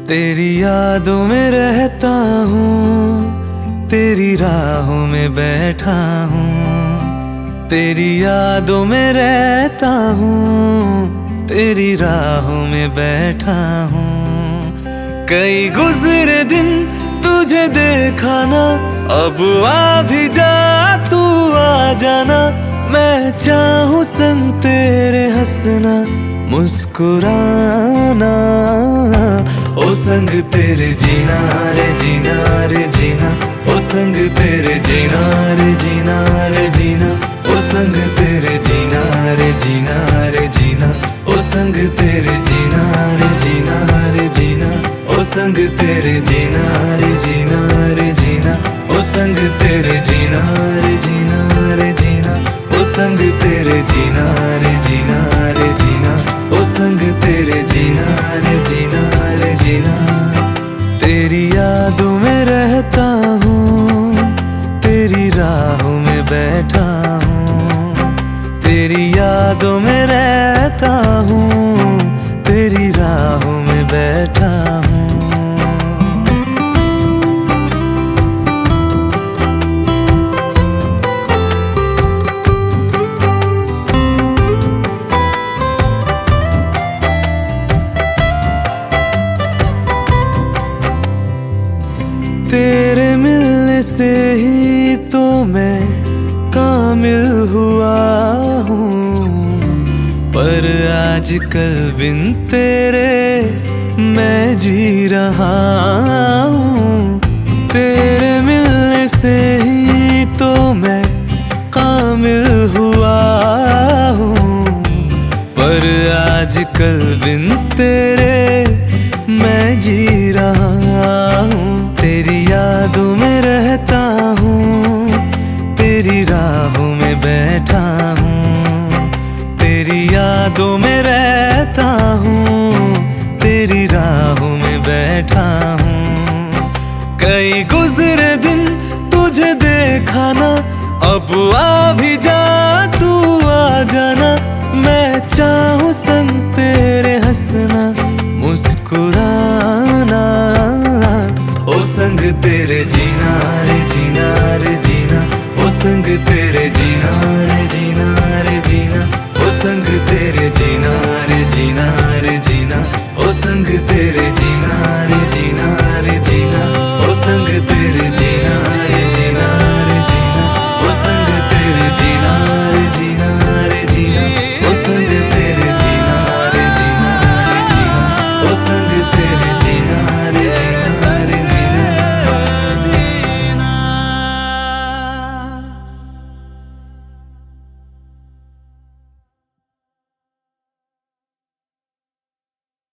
तेरी यादों में रहता हूँ, तेरी राहों में बैठा हूँ। तेरी यादों में रहता हूँ, तेरी राहों में बैठा हूँ। कई गुजरे दिन तुझे देखा ना, अब आ भी जा तू आ जाना। मैं चाहूँ संग तेरे हंसना मुस्कुराना, ओ संग तेरे जीना रे जीना रे जीना, ओ संग तेरे जीना रे जीना रे जीना, ओ संग तेरे जीना रे जीना रे जीना, ओ संग तेरे जीना रे जीना रे जीना, ओ संग तेरे जीना रे जीना रे जीना, ओ संग तेरे जीना रे जीना रे जीना, ओ संग तेरे जीना रे जीना रे जीना, ओ संग तेरे जीना रे जीना रे जीना। तेरी यादों में रहता हूँ, तेरी राहों में बैठा हूँ। तेरी यादों में रहता हूँ, तेरी राहों में बैठा हूँ। तेरे मिलने से ही तो मैं कामिल हुआ हूँ, पर आजकल बिन तेरे मैं जी रहा हूँ। तेरे मिलने से ही तो मैं कामिल हुआ हूँ, पर आजकल बिन तेरे मैं जी रहा हूँ। तेरी यादों में रहता हूँ, तेरी राहों में बैठा हूँ। तेरी यादों में रहता हूँ, तेरी राहों में बैठा हूँ। कई गुजरे दिन तुझे देखा ना,